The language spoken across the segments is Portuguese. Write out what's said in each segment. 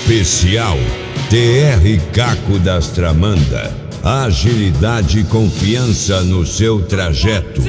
Especial TR Caco das Tramanda. Agilidade e confiança no seu trajeto.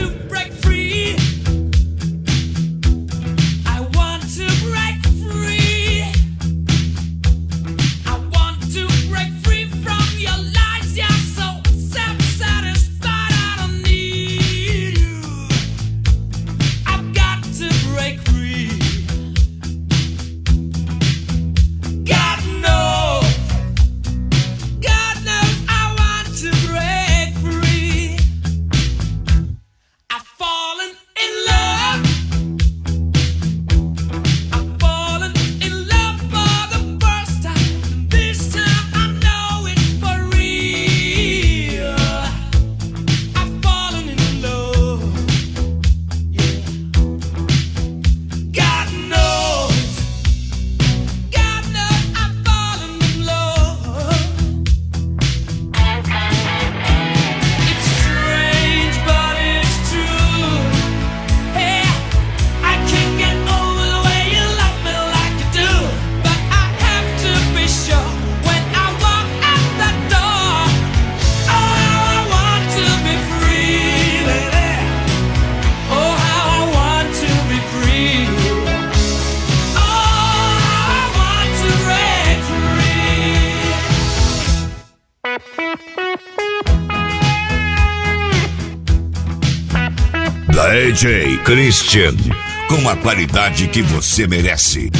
DJ Christian, com a qualidade que você merece.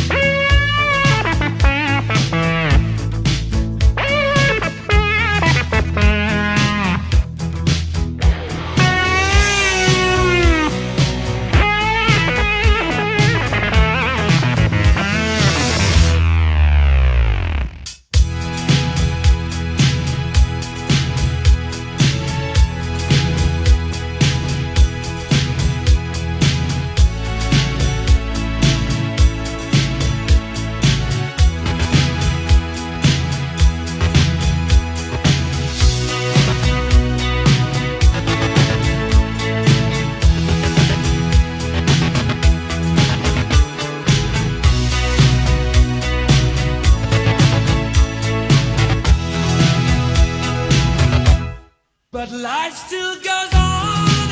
But life still goes on.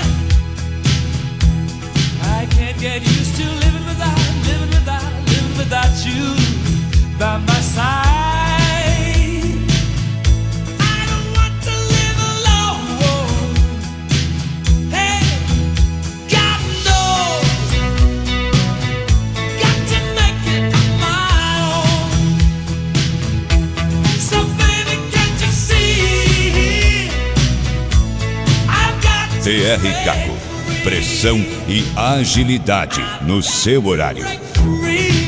I can't get used to living without you by my side. I don't want to live alone. Hey, God knows, got to make it on my own. So baby, can't you see? TR Caco, pressão e agilidade no seu horário. Free.